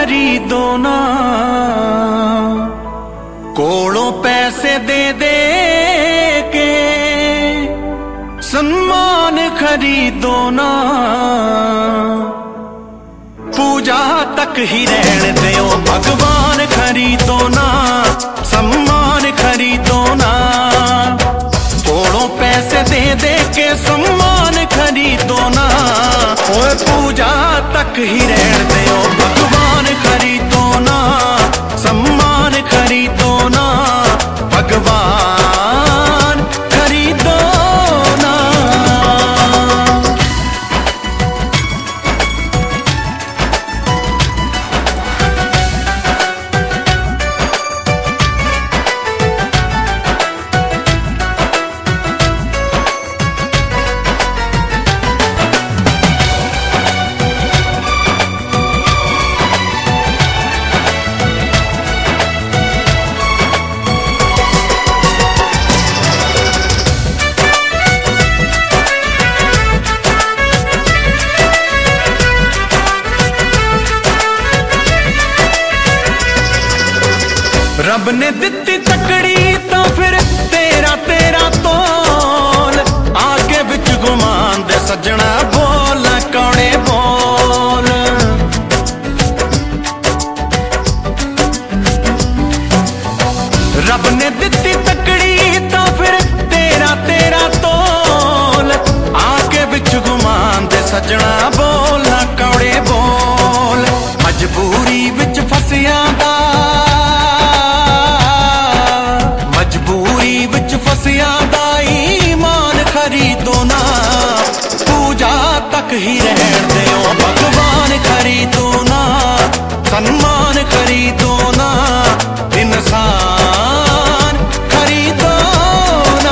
खरीदो ना, कोलों पैसे दे दे के सम्मान खरीदो ना, पूजा तक ही रहने दो भगवान खरीदो ना, सम्मान खरीदो ना, कोलों पैसे दे दे के सम्मान खरीदो ना, ओए पूजा तक ही रहने दो भगवान खरीदो ना, सम्मान खरीदो ना, भगवान खरीदो ना। रब ने दिती तकड़ी तो फिर तेरा तेरा तोल, आगे बिच गुमान दे सजना बोल कौड़े बोल, रब ने दिती तकड़ी तो फिर तेरा तेरा तोल, आगे बिच गुमान दे सजना बोल कौड़े बोल, मजबूरी बिच फसिया दा, मजबूरी विच फसिया दा ईमान खरीदो ना, पूजा तक ही रहन दो भगवान खरीदो ना, सम्मान खरीदो ना, इंसान खरीदो ना।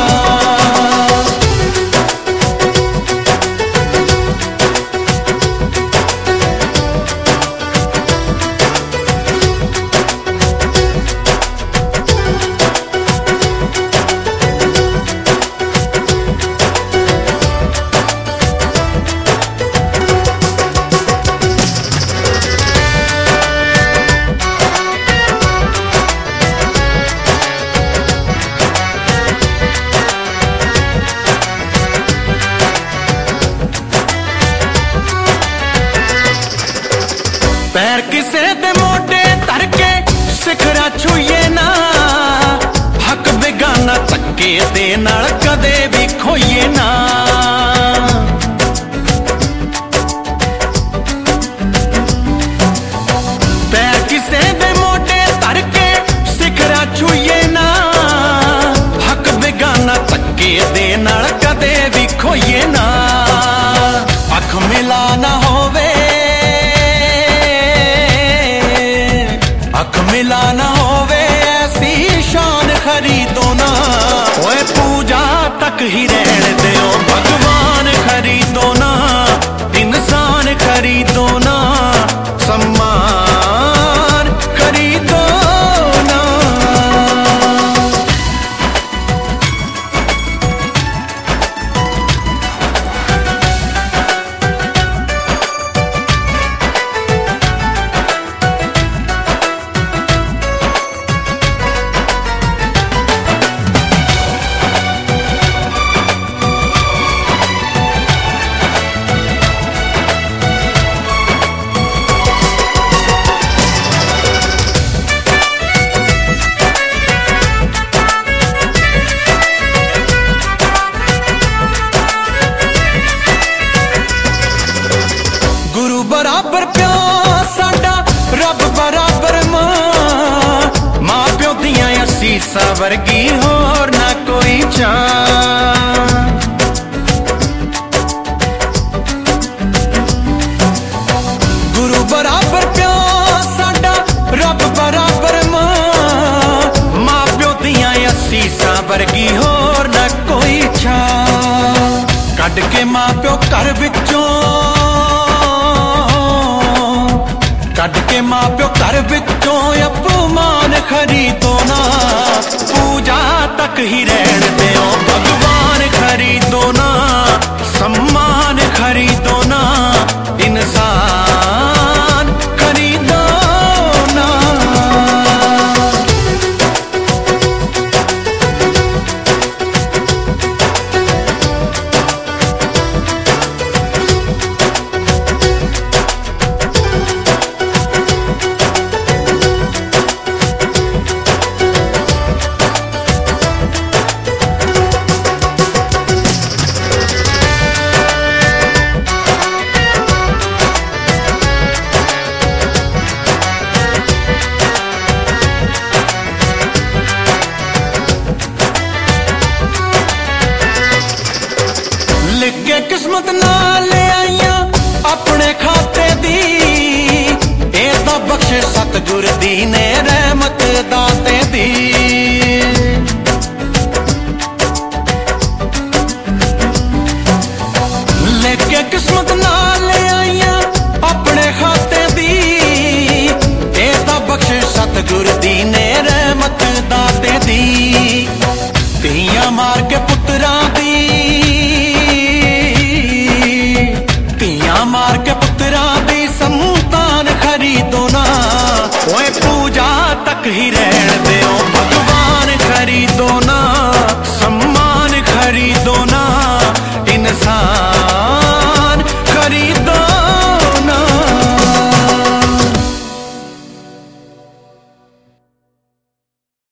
पैर किसे दे मोटे धर के सिखरा छुए ना, हक बेगाना तक्के दे नाल कदे भी खोइए ना, पैर किसे दे मोटे धर के सिखरा छुए ना, हक बेगाना तक्के दे नाल कदे भी खोइए ना, अख मिला ना होवे, अख मिला ना होवे ऐसी शान खरीदो ना, ओए पूजा तक ही रहने दो भगवान खरीदो ना, इंसान खरीदो ना, सम्मान खरीदो ना। गुरु बराबर प्यो साडा रब बराबर मां, मां प्यो दियां असीसां वर्गी होर ना कोई चां, गुरु बराबर प्यो साडा रब बराबर मां, मां प्यो दियां असीसां वर्गी होर ना कोई चां, कढ के मां प्यो घर विचों, कढ के मां प्यो घर विचों अपमान खरीदो ना, पूजा तक ही रहन दो भगवान खरीदो ना, सम्मान खरीदो ना, इंसान खरीदो किस्मत नाल ले आईया अपने खाते दी, ए तां बख्श सतगुर दी ने रहमत दाते दी। लेके किस्मत नाल ले आईया अपने खाते दी, ए तां बख्श सतगुर दी ने रहमत दाते दी। तियां मार के पुत्तरां दी, तियां मार के पुत्तरां दी संतान खरीदो ना, ओए पूजा तक ही रह